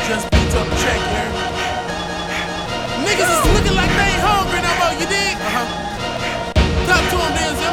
Just beats on the check here. Niggas is looking like they ain't hungry no more, you dig? Talk to them, Denzel.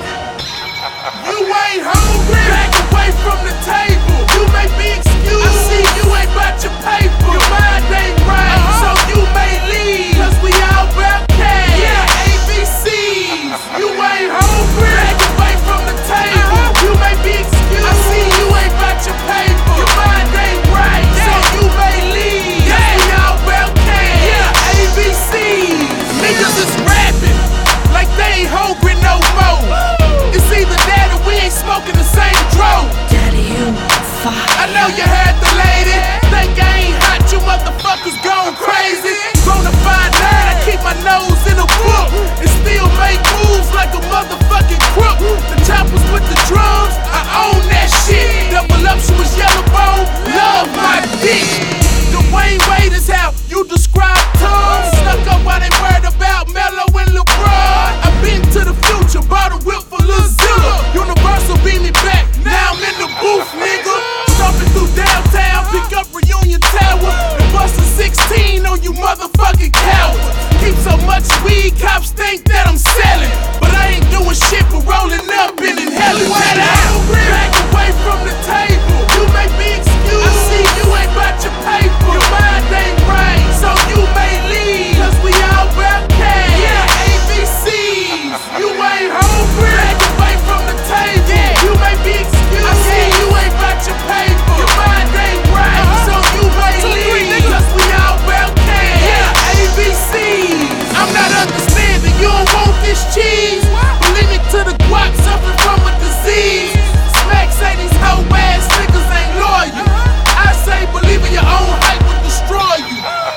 You ain't hungry? Back away from the table. You may be excused. I see you ain't bout your paper. Your mind ain't right, so you may leave. Cause we all about cash. Yeah, ABCs. You ain't hungry? Back away from the table. You may be excused. I see you ain't bout your paper. Your mind ain't right, so you may leave. Cause we all about cash. Yeah, ABCs. Niggas is rapping like they ain't hungry no more. It's either that or we ain't smoking the same dro. Daddy, you fire. I know you heard the lady. Think I ain't hot, you motherfuckers gone crazy. Bonafide nerd, I keep my nose in a book and still make moves like a motherfucking crook. The choppers with the drums, I own that shit. Double upsuous yellow bone, love my dick. The Wayne Wade is how you describe tongues. Stuck up while they worried about Melo and LeBron. I've been to the future, bought a whip for Lil Zilla. Universal beat me back, now I'm in the booth, nigga. Stomping through downtown, pick up Reunion Tower and bust a 16 on you motherfucking cowards. Keep so much weed, cops think that I'm selling, but I ain't doing shit but rolling up and inhaling that out. Back away from the table, you may be excused. I see you ain't bout your paper. Your mind ain't right, so you may leave. Cause we all about cash. Yeah, ABCs. You ain't hungry? Back away from the table. You may be excused. I see you ain't bout your paper. Your mind ain't right, so you may leave. Cause we all about cash. Yeah, ABCs. I'm not understanding, you don't want this cheese. Believe me to the guap, suffering from a disease. Smack say these hoe ass niggas ain't loyal. I say believe in your own hype will destroy you.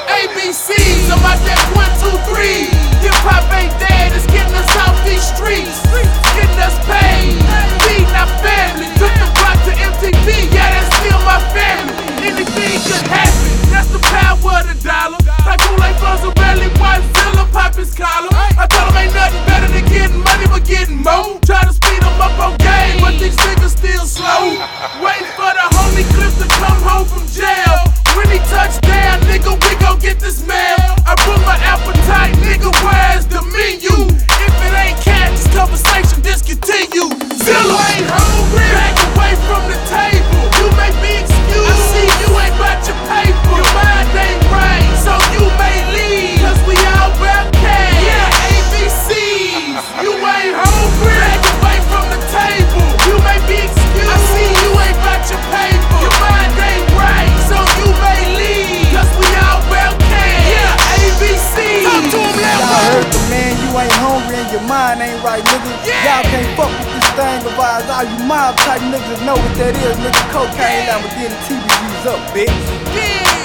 ABCs, I'm out that 1, 2, 3. Hip hop ain't dead, it's getting us off these streets. Getting us paid, feeding our family. Took the block to MTV, yeah, that's still my family. Anything could happen, that's the power of the dollar. Tycoon like Fonzo Belly, Zilla pop his collar. I told him ain't nothing better than getting money but getting more. Try to speed him up on game, but these niggas still slow. Waiting for the homie Cliff to come home from jail. When he touch down, nigga, we gon' get this mail. I put my appetite, nigga, where's the menu? If it ain't cash, this conversation discontinue. Zilla ain't hungry, back away from the table. You may be excused, I see you ain't bout your paper. Your mind ain't right, so you may leave. Cause we all about cash. Yeah, ABCs. You ain't hungry, back away from the table. You may be excused, I see you ain't bout your paper. Your mind ain't right, so you may leave. Cause we all about cash. Yeah, ABCs. Talk to him, Y'all heard the man, you ain't hungry and your mind ain't right, nigga. Y'all can't fuck with this thing of ours. All you mob type niggas know what that is, nigga. Cocaine, Lamborghini, TVs up, bitch. Yeah.